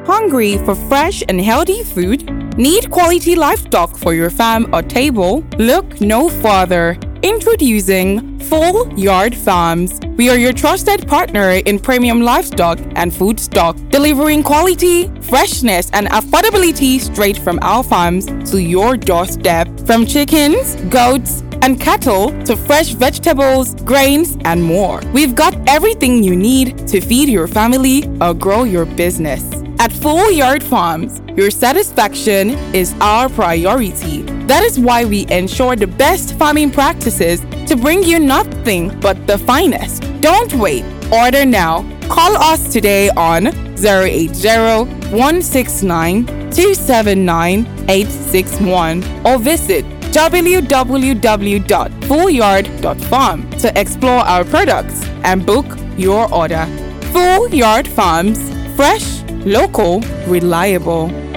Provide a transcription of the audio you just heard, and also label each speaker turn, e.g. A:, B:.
A: Hungry for fresh and healthy food? Need quality livestock for your farm or table? Look no further. Introducing Full Yard Farms. We are your trusted partner in premium livestock and food stock, delivering quality, freshness, and affordability straight from our farms to your doorstep. From chickens, goats, and cattle to fresh vegetables, grains, and more. We've got everything you need to feed your family or grow your business. At Full Yard Farms, your satisfaction is our priority. That is why we ensure the best farming practices to bring you nothing but the finest. Don't wait. Order now. Call us today on 080-169-279-861 or visit www.fullyard.farm to explore our products and book your order. Full Yard Farms, fresh, local, reliable.